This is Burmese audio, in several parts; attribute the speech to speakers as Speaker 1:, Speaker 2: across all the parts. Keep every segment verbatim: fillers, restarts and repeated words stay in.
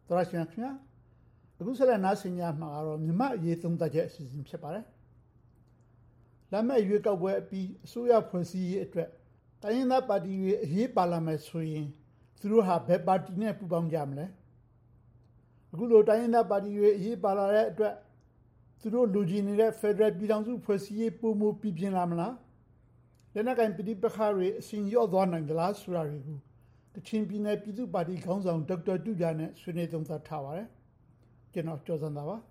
Speaker 1: သောရရှင်ခင်ဗျာအခုဆက်လက်နားဆင်ကြမှာကတော့မြန်မာအရေးသုံးသပ်ချက်အစီအစဉ်ဖြစ်ပါတယ်။လာမယ့်ရွေးကောက်ပွဲအပြီးအစိုးရဖွဲ့စည်းရေးအတွက်တိုင်းရင်းသားပါတီတွေအရေးပါလာမယ်ဆိုရင်သူတို့ဟာဘယ်ပါတီနဲ့ပူးပေါင်းကြမလဲ။အခုလိုတိုင်းရင်းသားပါတီတွေအရေးပါလာတဲ့အတွက်သူတို့လူကြီးနေတဲ့ Federal ပြည်ထောင်စုဖွဲ့စည်းရေးပုံမှုပြပြင်းလာမလား။လက်နက်ကင်ပဋိပက္ခတွေအစဉ်ရော့သွားနိုင်သလားဆိုတာတွေကိုကချင်ပြည်နယ်ပြည်သူ့ပါတီခေါင်းဆောင်ဒေါက်တာတူဂျာနဲ့ဆွေးနွေးသုံးသပ်ထားပါတယ်။ကျွန်တော်ကျော်စံသာပါ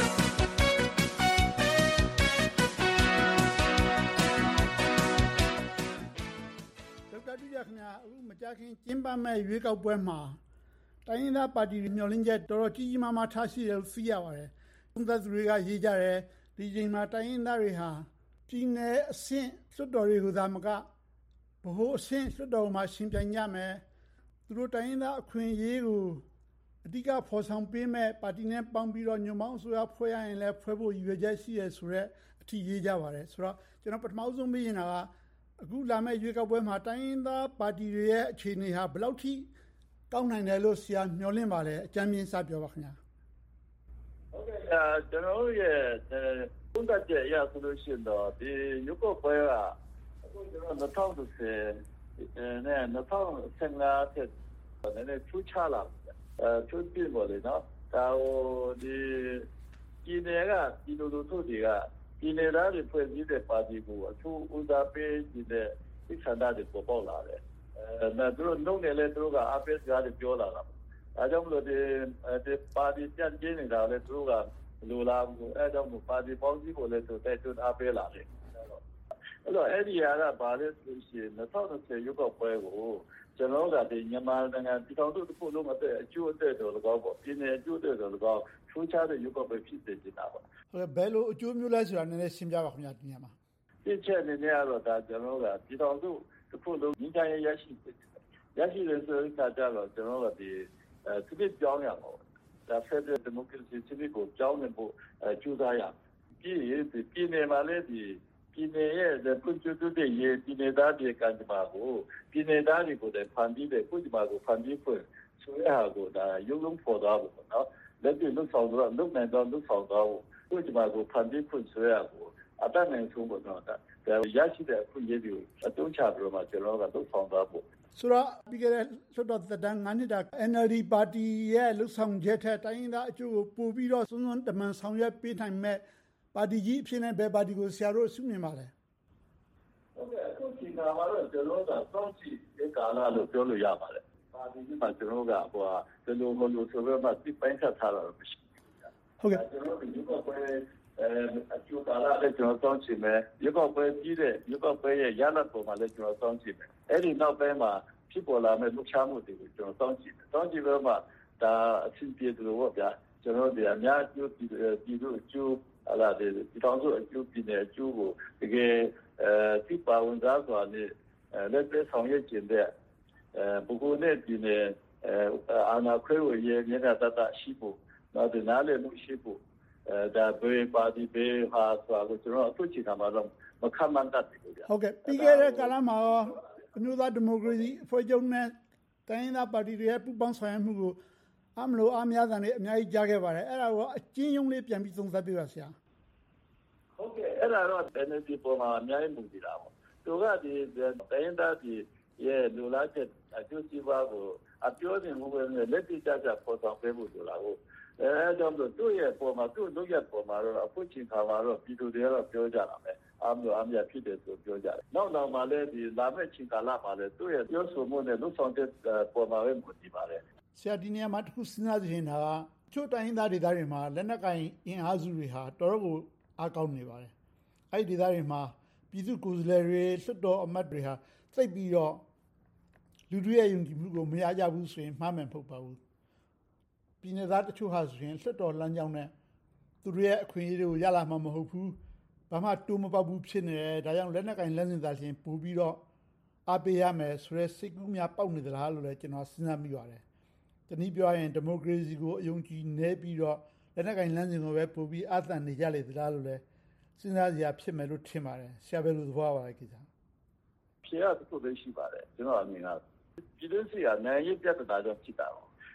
Speaker 1: ဒေါက်တာတူဂျာခင်ဗျာအခုမကြာခင်ကျင်းပမဲ့ရွေးကောက်ပွဲမှာတိုင်းရင်းသားပါတီတွေမျှော်လင့်ချက်တော်တော်ကြီးကြီးမားမားထားရှိတယ်လို့သိရပါတယ်။သုံးသပ်သူတွေကရေးကြတယ်ဒီချိန်မှာတိုင်းရင်းသားတွေဟာပြည်နယ်အဆင့်လွှတ်တော်တွေကိုသာမကဗဟိုအဆင့်လွှတ်တော်မှာရှင်ပြိုင်ကြမယ်သူတို့တိုင်းရင်းသားအခွင့်အရေးကိုအဓိကဖော်ဆောင်ပေးမဲ့ပါတီနဲ့ပေါင်းပြီးတော့ညွန့်ပေါင်းအစိုးရဖွဲ့ရရင်လည်းဖွဲ့ဖို့ရည်ရွယ်ချက်ရှိရဆိုတော့အထီးရေးကြပါတယ်ဆိုတော့ကျွန်တော်ပထမဆုံးမေးရင်ကအခုလာမယ့်ရွေးကောက်ပွဲမှာတိုင်းရင်းသားပါတီတွေရဲ့အခြေအနေဟာဘယ်လောက်ထိကောင်းနိုင်တယ်လို့ဆရာမျှော်လင့်ပါလဲအကြမ်းမြင်စပြောပါခင်ဗျာ
Speaker 2: ဟုတ်ကဲ့ကျွန်တော်ရဲ့သုံးသပ်ချက်အရဆိုလို့ရှိရင်တော့ဒီရွေးကောက်ပွဲကအခုကျွန်တော်၂၀၁၀နဲ့၂၀၁၅တဲ့နည်းနည်းထူးခြားလာတယ်အဲထူးပြပေါ်လေနော်ဒါဟိုဒီဒီနေကဒီလိုလိုထုတ်တွေကဒီနေသားတွေဖွဲ့စည်းတဲ့ပါတီကိုအထူးဦးစားပေးတဲ့စိတ်ဆန္ဒတွေပေါ်ပေါက်လာတယ်အဲဒါသူတို့နှုတ်နယ်လဲသူတို့ကအပိစကားတွေပြောလာတာအဲကြောင့်မလို့ဒီဒီပါတီကြံ့ကျင်းနေတာလဲသူတို့ကလိုလားဘူးအဲကြောင့်မို့ပါတီပေါင်းစည်းကိုလဲသူတိုက်တွန်းအားပေးလာတယ်အဲ့တော့အဲ့ဒီဟာကဘာလဲဆိုရှင်၂၀၂၀ရုပ်ောက်ပွဲကိုကျွန်တော်ကဒီမြန်မာနိုင်ငံပြည်ထောင်စုတစ်ခုလုံးအသက်အကျိုးအသက်တော်၎င်းပေါ့ပြည်နယ်အကျိုးအသက်တော်၎င်းထူးခြားတဲ့ရုပ်ောက်ပွဲဖြစ်စေချင်တာပေါ့
Speaker 1: ဟုတ်ကဲ့ဘယ်လိုအကျိုးမျိုးလဲဆိုတာနည်းနည်းရှင်းပြပါခင်ဗျာဒီညမှာ
Speaker 2: ဒီချက်အနေနဲ့ကတော့ဒါကျွန်တော်ကပြည်ထောင်စုတစ်ခုလုံးညီတိုင်းရရှိရရှိတဲ့ဆိုတဲ့အခါကျတော့ကျွန်တော်ကဒီအဲသူပြပြောင်းရအောင်ဒါ Federal Democracy စနစ်ကိုကြောင်းနေဖို့အဲကြိုးစားရပြည်ပြည်နယ်မှာလည်းဒီပြည်နယ်ရဲ့ဖွံ့ဖြိုးတိုးတက်ရေးပြည်နယ်သားတွေကံကြမ္မာကိုပြည်နယ်သားတွေကိုလည်းဖန်တီးတဲ့ကုသမာကိုဖန်တီးဖွင့်ဆိုရဟာကိုဒါရုပ်လုံးပေါ်သွားဖို့နော်လက်တွေ့လှုပ်ဆောင်တော့လုပ်နိုင်တော့လှုပ်ဆောင်တော့ကုသမာကိုဖန်တီးဖွင့်ဆိုရကိုအတတ်နိုင်ဆုံးပေါ့နော်ဒါရရှိတဲ့အခွင့်အရေးတွေကိုအသုံးချပြီးတော့မှကျွန်တော်ကလှုပ်ဆောင်သွားဖို့
Speaker 1: ဆိုတော့ပြီးခဲ့တဲ့လွှတ်တော်သက်တမ်း၅နှစ်တာ N L D ပါတီရဲ့လှုပ်ဆောင်ချက်ထက်တိုင်းရင်းသားအကျိုးကိုပို့ပြီးတော့စွန်းစွန်းတမန်ဆောင်ရွက်ပေးနိုင်မဲ့ပါတီကြီးအဖြစ်နဲ့ဘယ်ပါတီကိုဆရာတို့အစုမြင်ပါလဲ
Speaker 2: ဟုတ်ကဲ့အခုချိန်မှာတော့ကျွန်တော်ကစောင့်ကြည့်တဲ့ကာလလို့ပြောလို့ရပါတယ်ပါတီကြီးမှာကျွန်တော်ကဟိုဟာဒီလိုမလို့ဆိုတော့မှပြပိုင်းဆက်ထားတာမရှိ
Speaker 1: ဘူးဟုတ်ကဲ့
Speaker 2: ကျွန်တော်ဒီကောပွဲအဲအကျိုးကာလလည်းကျွန်တော်စောင့်ကြည့်မယ်ဒီကောပွဲကြီးတဲ့ဒီကောပွဲရဲ့ရလဒ်ပေါ်မှာလည်းကျွန်တော်စောင့်ကြည့်မယ်အဲ့ဒီနောက်ပိုင်းမှာဖြစ်ပေါ်လာမဲ့လှုပ်ရှားမှုတွေကိုကျွန်တော်စောင့်ကြည့်တယ်စောင့်ကြည့်ပြီးမှဒါအဆင်ပြေတယ်လို့ပေါ့ဗျာကျွန်တော်ဒီအများအကျိုးပြည်သူအကျိုးအဲ့ဒါဒီဒီတောင်စုအကျိုးပြည်နယ်အကျိုးကိုတကယ်အဲဒီပါဝင်သားစွာနဲ့လက်သက်ဆောင်ရွက်ခြင်းတဲ့ပုဂ္ဂိုလ်နဲ့ပြည်နယ်အာဏာခွဲဝေရေးမျက်နှာတတရှိဖို့နောက်ဒီနားလည်မှုရှိဖို့ဒါဘေးပါတီဘေးဟာဆိုတော့ကျွန်တော်အခုချိန်မှာတော့မခံမှန်းတတ်ဘူးဗျာ
Speaker 1: ဟုတ်ကဲ့ပြီးခဲ့တဲ့ကာလမှာအမျိုးသားဒီမိုကရေစီအဖွဲ့ချုပ်နဲ့တိုင်းရင်းသားပါတီတွေရဲ့ပူးပေါင်းဆောင်ရွက်မှုကိုအမလို့အများသံတွေအများကြီးကြားခဲ့ပါတယ်အဲ့ဒါကိုအကျဉ်းရုံးလေးပြန်ပြီးသုံးသပ်ပြပါဆရာ
Speaker 2: ဟုတ်ကဲ့အဲ့ဒါတော့ N L D ပေါ်မှာအများကြီးမူတည်တာပေါ့သူကဒီတိုင်းရင်းသားပြည်ရဲ့လူလားချက်အကျိုးစီးပွားကိုအပြောနေမှုပဲလက်တိကျကျပေါ်ဆောင်ပေးဖို့လိုလားဟုတ်အဲကြောင့်လို့သူ့ရဲ့ပေါ်မှာသူ့လုပ်ရပေါ်မှာတော့အခုချိန်ခါမှာတော့ပြည်သူတွေကတော့ပြောကြတာပဲအမလို့အမြဖြစ်တယ်ဆိုပြောကြတယ်နောက်နောက်မှာလည်းဒီလာမယ့်ချိန်ကာလမှာလည်းသူ့ရဲ့ပြောဆိုမှုနဲ့လှုပ်ဆောင်တဲ့ပေါ်မှာပဲမူတည်ပါတယ်
Speaker 1: ဆရာဒီနေရာမှာတစ်ခုစဉ်းစားကြည့်နေတာကချို့တိုင်းရင်းသားဒေသတွေမှာလက်နက်ကင်အင်အားစုတွေဟာတော်တော်ကိုအားကောင်းနေပါတယ်အဲ့ဒီဒေသတွေမှာပြည်သူကိုယ်စားလှယ်တွေလွှတ်တော်အမတ်တွေဟာသိပ်ပြီးတော့လူတွေရဲ့ယုံကြည်မှုကိုမရကြဘူးဆိုရင်မှားမယ်မဟုတ်ပါဘူးပြည်내သားတချို့ဟာဆိုရင်လွှတ်တော်လမ်းကြောင်းနဲ့သူတို့ရဲ့အခွင့်အရေးတွေကိုရလာမှာမဟုတ်ဘူးဘာမှတိုးမပေါက်ဘူးဖြစ်နေတယ်ဒါကြောင့်လက်နက်ကင်လက်စင်သားချင်းပို့ပြီးတော့အားပေးရမယ်ဆိုတဲ့စိတ်ကူးများပေါက်နေသလားလို့လည်းကျွန်တော်စဉ်းစားမိပါတယ်တနည်းပြောရင်ဒီမိုကရေစီကိုအယုံကြည်နေပြီးတော့လက်နက်ကင်လမ်းစဉ်ကိုပဲပို့ပြီးအာသံနေကြလေသလားလို့လည်းစဉ်းစားစရာဖြစ်မယ်လို့ထင်ပါတယ်ဆရာဘယ်လိုသဘောပါလဲကိစ္စ
Speaker 2: ဖြေရတစ်ခုပဲရှိပါတယ်ကျွန်တော်အမြင်ကပြည်သူ့စီကနိုင်ရေးပြဿနာကြောင့်ဖြစ်တာပေါ့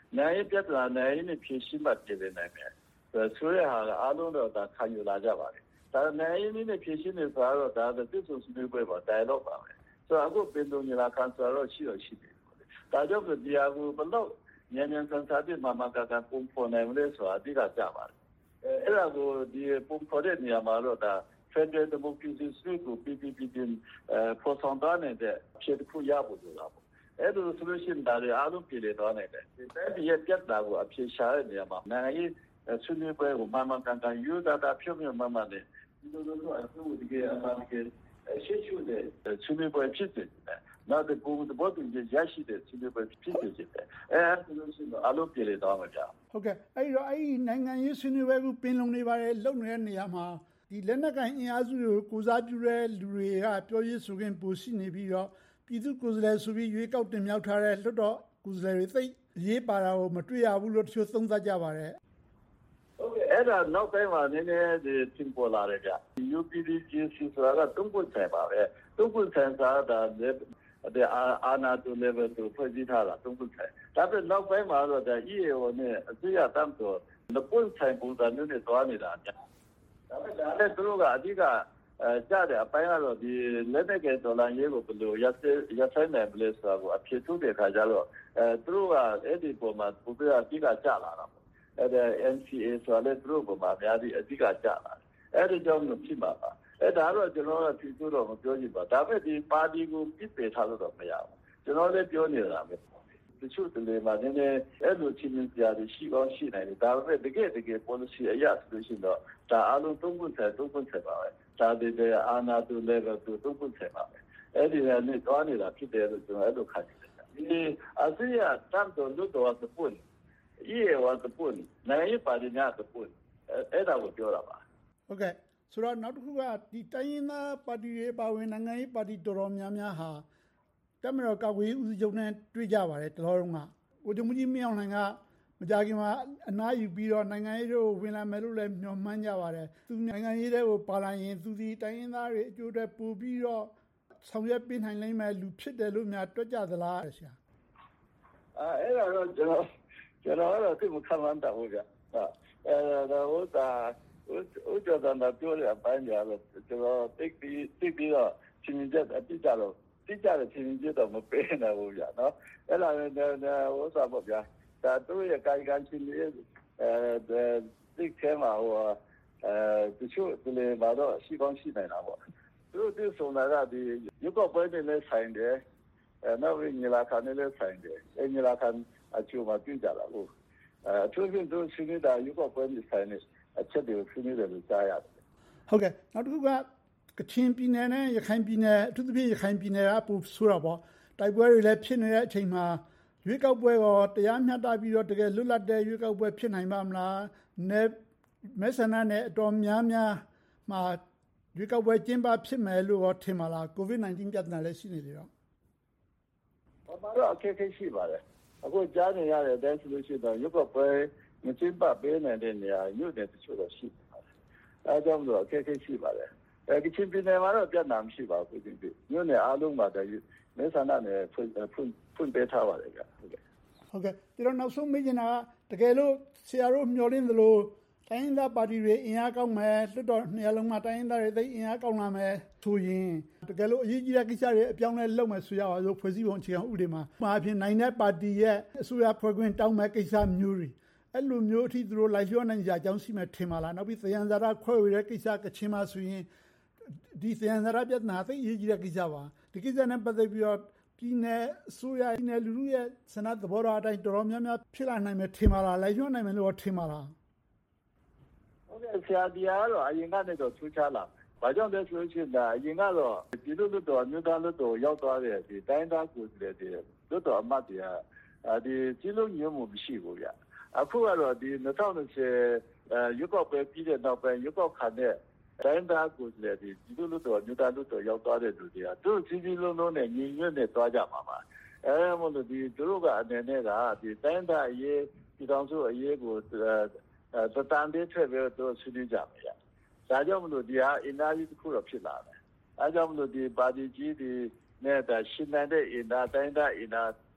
Speaker 2: နိုင်ငံရေးပြဿနာနိုင်ငံရေးနဲ့ဖြေရှင်းမှပြည်နေနိုင်မယ်ဆိုရဟာအားလုံးတော့ဒါခံယူလာကြပါတယ်ဒါနိုင်ငံရေးနဲ့ဖြေရှင်းနေဆိုတော့ဒါသစ်ဆိုဆွေးနွေးပွဲပါ dialogue ပါပဲဆိုတော့အခုပင်လုံညီလာခံဆိုတော့ရှိတော့ရှိတယ်ဒါကြောင့်ဒီအကူဘလို့ညဉ့်ညဉ့်ဆန်းဆန်းပြမမကကပုံပေါ်နိုင်လို့ဆိုတာအဓိကကြပါတယ်အဲ့ဒါကိုဒီပုံပေါ်တဲ့နေရာမှာတော့ဒါ Federal Democracy ကို P P P တင်ပေါ်ဆောင်တဲ့ဖြစ်ခုရဖို့လိုတာပေါ့အဲ့လို solution ဒါတွေအားလုံးပြည်လေတော့နိုင်တယ်ဒီတိုင်းရဲ့ပြတ်တာကိုအဖြေရှာတဲ့နေရာမှာနိုင်ငံရေးဆွေးနွေးပွဲကိုမှန်မှန်ကန်ကန်ယူတာတာဖြုတ်မြတ်မှန်မှန်နဲ့ဒီလိုလိုအခုဒီကအမှန်တကယ်ရှေ့ရှုတဲ့ဆွေးနွေးပွဲဖြစ်တယ်နောက်တဲ့ပုံသဘောတူညီရရှိတဲ့ဆွေးနွေးပွဲဖြစ်တယ်အဲအဲ့ဒါလို့ရှိရင်အလုပ်ပြည်လေတော့မှာကြာ
Speaker 1: ဟုတ်ကဲ့အဲ့တော့အဲ့ဒီနိုင်ငံရေးဆွေးနွေးပွဲကိုပင်လုံနေပါတယ်လုံနေတဲ့နေရာမှာဒီလက်နက်ကိုင်အင်အားစုတွေကိုစားပြုတဲ့လူတွေကပြောရဆိုခင်ပိုရှိနေပြီးတော့ပြည်သူကိုယ်စားလှယ်ဆိုပြီးရွေးကောက်တင်မြှောက်ထားတဲ့လွှတ်တော်ကိုယ်စားလှယ်တွေသိရေးပါတာကိုမတွေ့ရဘူးလို့တချို့သုံးသပ်ကြပါတယ်
Speaker 2: ဟုတ်ကဲ့အဲ့ဒါနောက်ပိုင်းမှာနည်းနည်းဒီသင်ပေါ်လာတယ်ဗျ U P D J C ဆိုတာကတုံ့ပြန်ဆိုင်ပါပဲတုံ့ပြန်ဆိုင်တာဒါဒီအာနာတူ level တူဖွဲ့စည်းထားတာတုံ့ပြန်ဆိုင်ဒါပေမဲ့နောက်ပိုင်းမှာတော့ဒါ E A O နဲ့အစိုးရတမ်းတော့လပွင့်ဆိုင်ပုံစံမျိုးနဲ့သွားနေတာကြာဒါပေမဲ့ဒါလည်းသူတို့ကအဓိကအဲကြားတယ်အပိုင်းကတော့ဒီလက်နက်ကဒေါ်လာရေးကိုဘယ်လိုရရဆိုင်နိုင်မလဲဆိုတာကိုအဖြစ်ထုတ်တဲ့ခါကျတော့အဲသူတို့ကအဲ့ဒီပုံမှာပုံပြအဓိကကြလာတာပေါ့အဲ့ဒါ N C A ဆိုလည်းသူတို့ပုံမှာအများကြီးအဓိကကြလာတယ်အဲ့ဒီကြောင့်လို့ဖြစ်မှာပါအဲ့ဒါတော့ကျွန်တော်ကဖြေဆိုတော့မပြောချင်ပါဒါပေမဲ့ဒီပါတီကိုပြစ်ပယ်ထားလို့တော့မရဘူးကျွန်တော်လည်းပြောနေတာပဲတချို့တလေမှာနည်းနည်းအဲ့လိုချင်းချင်းကြားပြီးရှိကောင်းရှိနိုင်တယ်ဒါပေမဲ့တကယ်တကယ် policy အရဆိုလို့ရှိရင်တော့ဒါအလုံးသုံးခုဆက်သုံးခုဆက်ပါပဲဒါတွေအာနာတူ level တူသုံးခုဆက်ပါပဲအဲ့ဒီနဲ့သွားနေတာဖြစ်တယ်လို့ကျွန်တော်အဲ့လိုခန့်တယ်ဒီအစီအတန်တော်လို့တော့သပွင့်E A O သပွင့်နိုင်ငံပါတီများသပွင့်အဲ့ဒါကိုပြောတာပါ
Speaker 1: ဟုတ်ကဲ့ဆိုတော့နောက်တစ်ခုကဒီတိုင်းရင်းသားပါတီတွေပါဝင်နိုင်ငံရေးပါတီတော်တော်များများဟာတမတော်ကာကွယ်ဦးစီးချုပ်နဲ့တွေ့ကြပါတယ်တတော်တုန်းကကိုကြုံကြီးမင်းအောင်လှိုင်ကမကြခင်မှာအနားယူပြီးတော့နိုင်ငံရေးကိုဝင်လာမယ်လို့လည်းမျှော်မှန်းကြပါတယ်သူနိုင်ငံရေးတွေကိုပါလာရင်သူဒီတိုင်းရင်းသားတွေအကျိုးအတွက်ပို့ပြီးတော့ဆောင်ရွက်ပေးနိုင်လိမ့်မယ်လူဖြစ်တယ်လို့များတွက်ကြသလားဆရာ
Speaker 2: အဲအဲ့ဒါတော့ကျွန်တော်ကျွန်တော်ကတော့သိမခံမှန်းတာဟုတ်ကြအဲဒါဟိုတာဟိုကြောင့်တော့ပြောရပိုင်းကြတော့ကျွန်တော်သိပြီးသိပြီးတော့ချင်းချက်အတိအကျတော့တိကျတဲ့ချင်းချက်တော့မပေးနိုင်ဘူးဗျာနော်အဲ့ဒါလည်းဟိုစားပေါ့ဗျာဒါတို့ရဲ့ကာယကံချင်းလေးအဲသိခဲမှာဟိုအဲတချို့ဒီလေမှာတော့ရှိကောင်းရှိနိုင်တာပေါ့သူတို့ဒီဆိုတာကဒီရုပ်ကပွဲနဲ့လည်းဆိုင်တယ်အဲနောက်ပြီးညီလာခံနဲ့လည်းဆိုင်တယ်အဲညီလာခံအချို့မှာပြကြတာဟုတ်အဲအထူးဖြင့်သူရှိနေတာရုပ်ကပွဲနဲ့ဆိုင်နေအချက်တွေကိုဆွေးနွေးတယ်လို့ကြားရတယ်
Speaker 1: ဟုတ်ကဲ့နောက်တစ်ခုကကချင်ပြည်နယ်နဲ့ရခိုင်ပြည်နယ်အထူးသဖြင့်ရခိုင်ပြည်နယ်ကပိုဆိုးတာပေါ့တိုက်ပွဲတွေလည်းဖြစ်နေတဲ့အချိန်မှာရွေးကောက်ပွဲရောတရားမျှတပြီးတော့တကယ်လွတ်လပ်တဲ့ရွေးကောက်ပွဲဖြစ်နိုင်ပါမလားနဲ့မဲဆန္ဒနဲ့အတော်များများမှာရွေးကောက်ပွဲကျင်းပဖြစ်မယ်လို့ထင်ပါလား COVID 19 ပြဿနာလည်းရှိနေတယ်တော့
Speaker 2: ဘာလို့အခက်အခဲရှိပါလဲအခုကြားနေရတဲ့အတိုင်းဆိုလို့ရှိရင်ရွေးကောက်ပွဲမကျင်းပပေးနိုင်တဲ့နေရာမြို့နယ်တချို့တော့ရှိပါတယ်အဲဒါကြောင့်လို့အခက်အခဲရှိပါတယ်အဲဒီချင်းပြည်နယ်မှာတော့ပြဿနာမရှိပါဘူးဒီပြည်မြို့နယ်အားလုံးမှာတည်းမဲဆန္ဒနဲ့ဖွင့်ဖွင့်ဖွင့်ပေးထားပါတယ်ဗျဟုတ်ကဲ့
Speaker 1: ဟုတ်ကဲ့ဒီတော့နောက်ဆုံးမေးချင်တာကတကယ်လို့ဆရာတို့မျှော်လင့်သလိုတိုင်းရင်းသားပါတီတွေအင်အားကောင်းမယ်လွှတ်တော်နေရာလုံးမှာတိုင်းရင်းသားတွေသိအင်အားကောင်းလာမယ်ဆိုရင်တကယ်လို့အရေးကြီးတဲ့ကိစ္စတွေအပြောင်းလဲလုပ်မယ်ဆိုရအောင်လို့ဖွဲ့စည်းပုံအခြေခံဥပဒေမှာမှာအဖြစ်နိုင်တဲ့ပါတီရဲ့အစိုးရဖွဲ့ခွင့်တောင်းမဲ့ကိစ္စမျိုးတွေအဲ့လိုမျိုးအထိသူတို့လိုက်လျောနိုင်ကြအကြောင်းရှိမှထင်ပါလားနောက်ပြီးသယံဇာတခွဲဝေတဲ့ကိစ္စကချင်မှာဆိုရင်ဒီသယံဇာတပြဿနာသိအရေးကြီးတဲ့ကိစ္စပါဒီကိစ္စနဲ့ပတ်သက်ပြီးတော့ပြည်နယ်အစိုးရပြည်နယ်လူထုရဲ့စနစ်သဘောထားအတိုင်းတော်တော်များများဖြစ်လာနိုင်မယ်ထင်ပါလားလိုက်လျောနိုင်မယ်လို့ထင်ပါလား
Speaker 2: ဟုတ်ကဲ့ဆရာဒီကတော့အရင်ကနေတော့ထူးခြားလာဘာကြောင့်လဲဆိုရင်ဒါအရင်ကတော့ပြည်သူ့လွှတ်တော်မြို့သားလွှတ်တော်ရောက်သွားတဲ့ဒီတိုင်းသားကိုယ်စားလှယ်တွေလွှတ်တော်အမတ်တွေကဒီကြီးလုံးညွှန်မှုမရှိဘူးဗျအခုကတော့ဒီ၂၀၂၀ရွေးကောက်ပွဲပြီးတဲ့နောက်ပိုင်းရွေးကောက်ခံတဲ့တိုင်းသားကိုယ်စားလှယ်တွေပြည်သူ့လွှတ်တော်မြို့သားလွှတ်တော်ရောက်သွားတဲ့လူတွေကသူတို့ကြီးကြီးလုံးလုံးနဲ့ညီညွတ်နဲ့သွားကြမှာပါအဲဒါမို့လို့ဒီသူတို့ကအနေနဲ့ကဒီတိုင်းသားအရေးပြည်ထောင်စုအရေးကိုတတန်သေးထွက်ပြီးတော့ဆွေးနွေးကြမယ်။ဒါကြောင့်မလို့ဒီဟာအင်အားကြီးတစ်ခုတော့ဖြစ်လာတယ်။အဲကြောင့်မလို့ဒီပါတီကြီးဒီနဲ့ဒါရှင်းနိုင်တဲ့အင်အားတိုင်းသားအင်အား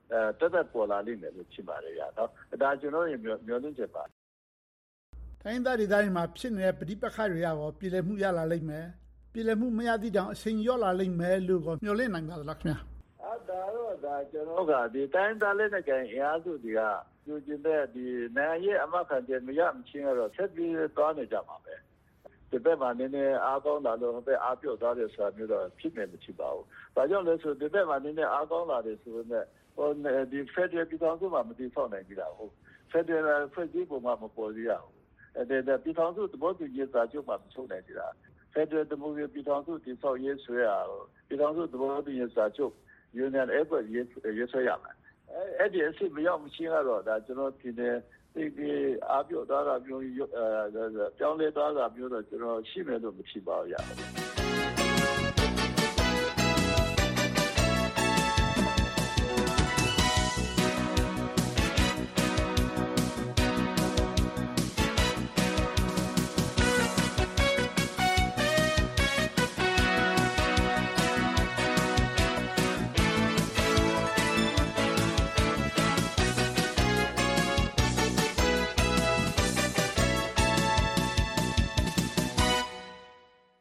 Speaker 2: တက်တက်ပေါ်လာလိမ့်မယ်လို့ဖြစ်ပါတယ်ဗျာနော်ဒါကျွန်တော်ရဲ့မျှော်လင့်ချက်ပါ
Speaker 1: တိုင်းသားဒေသတွေမှာဖြစ်နေတဲ့ပဋိပက္ခတွေရောပြည်လည်မှုရလာလိမ့်မယ်ပြည်လည်မှုမရသည့်တောင်အချိန်ရော့လာလိမ့်မယ်လို့မျှော်လင့်နိုင်ပါသလားခင်ဗျာ
Speaker 2: အဲဒါတော့ဒါကျွန်တော်ကဒီတိုင်းသားလက်နဲ့ကန်အင်အားစုတွေကယူကျင်တဲ့ဒီနိုင်ငံရေးအမခံချက်မရမချင်းတော့ဆက်ပြီးသွားနေကြမှာပဲဒီဘက်မှာနည်းနည်းအားကောင်းလာလို့ဟိုဘက်အားပြော့သွားတယ်ဆိုတာမျိုးတော့ဖြစ်နေမဖြစ်ပါဘူး။ဒါကြောင့်လဲဆိုဒီဘက်မှာနည်းနည်းအားကောင်းလာတယ်ဆိုတော့ဟိုဒီ Federal ပြည်ထောင်စုမှာမတည်ဆောက်နိုင်ကြတာဟုတ်။ Federal ဖွဲ့စည်းပုံမှာမပေါ်သေးရဘူး။အဲဒီပြည်ထောင်စုသဘောတူညီစာချုပ်မှာမချုပ်နိုင်ကြတာ။ Federal ဒီမိုကရေစီပြည်ထောင်စုတည်ဆောက်ရေးဆွဲရပြည်ထောင်စုသဘောတူညီစာချုပ် Union Accord ရေးဆွဲရမယ်။အဲအဲ့ဒီအစ်မရောက်မချင်းကတော့ဒါကျွန်တော်ပြည်နယ်ဒီဒီအားပြော့သွားတာမျိုးပြောင်းလဲသွားတာမျိုးတော့ကျွန်တော်ရှိမယ်လို့မဖြစ်ပါဘူးရ